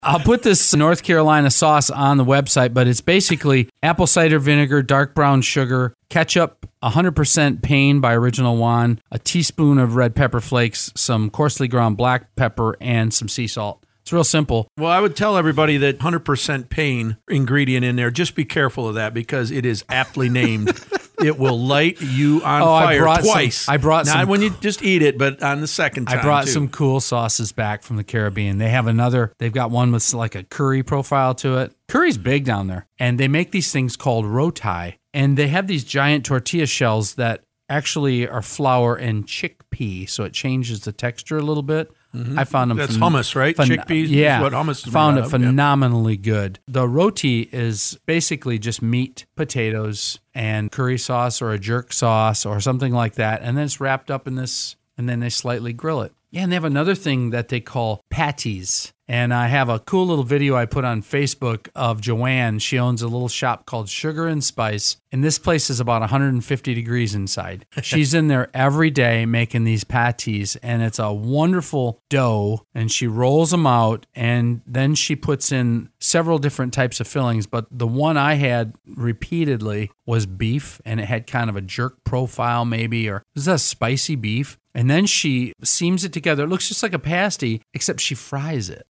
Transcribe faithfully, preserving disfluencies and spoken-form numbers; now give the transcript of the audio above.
I'll put this North Carolina sauce on the website, but it's basically apple cider vinegar, dark brown sugar, ketchup, one hundred percent Pain by Original One, a teaspoon of red pepper flakes, some coarsely ground black pepper, and some sea salt. It's real simple. Well, I would tell everybody that one hundred percent Pain ingredient in there, just be careful of that because it is aptly named. It will light you on oh, fire I brought twice. Some, I brought Not some, when you just eat it, but on the second time, I brought too. some cool sauces back from the Caribbean. They have another, they've got one with like a curry profile to it. Curry's big down there. And they make these things called roti. And they have these giant tortilla shells that actually are flour and chickpea, so it changes the texture a little bit. Mm-hmm. I found them. That's phen- hummus, right? Phen- Chickpeas yeah, is what hummus is found made it out of. phenomenally yeah. good. The roti is basically just meat, potatoes, and curry sauce or a jerk sauce or something like that, and then it's wrapped up in this, and then they slightly grill it. Yeah, and they have another thing that they call patties. And I have a cool little video I put on Facebook of Joanne. She owns a little shop called Sugar and Spice. And this place is about one hundred fifty degrees inside. She's in there every day making these patties. And it's a wonderful dough. And she rolls them out. And then she puts in several different types of fillings. But the one I had repeatedly was beef. And it had kind of a jerk profile maybe. Or this is a spicy beef. And then she seams it together. It looks just like a pasty, except she fries it.